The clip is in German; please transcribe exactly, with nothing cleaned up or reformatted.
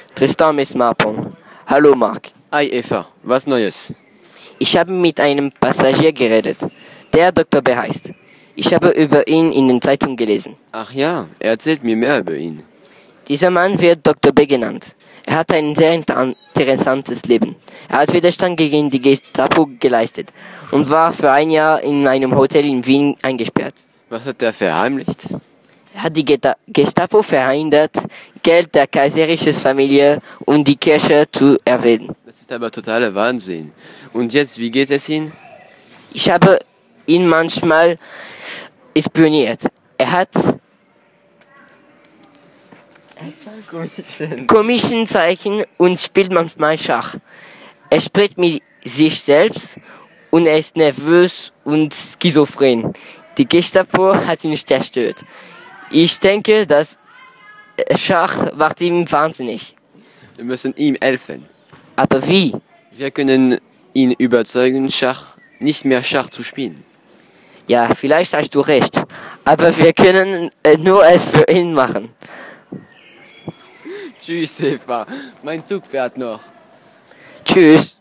Tristan Miss Marpon. Hallo Marc. Hi Eva, was Neues? Ich habe mit einem Passagier geredet, der Doktor B. heißt. Ich habe über ihn in den Zeitungen gelesen. Ach ja, er erzählt mir mehr über ihn. Dieser Mann wird Doktor B. genannt. Er hat ein sehr interessantes Leben. Er hat Widerstand gegen die Gestapo geleistet und war für ein Jahr in einem Hotel in Wien eingesperrt. Was hat er verheimlicht? Er hat die Gestapo verhindert, Geld der kaiserischen Familie und die Kirche zu erwähnen. Das ist aber totaler Wahnsinn. Und jetzt, wie geht es ihm? Ich habe ihn manchmal spioniert. Er hat komischen Zeichen und spielt manchmal Schach. Er spricht mit sich selbst und er ist nervös und schizophren. Die Gestapo hat ihn zerstört. Ich denke, dass Schach macht ihn wahnsinnig. Wir müssen ihm helfen. Aber wie? Wir können ihn überzeugen, Schach, nicht mehr Schach zu spielen. Ja, vielleicht hast du recht. Aber wir können äh, nur es für ihn machen. Tschüss, Eva. Mein Zug fährt noch. Tschüss.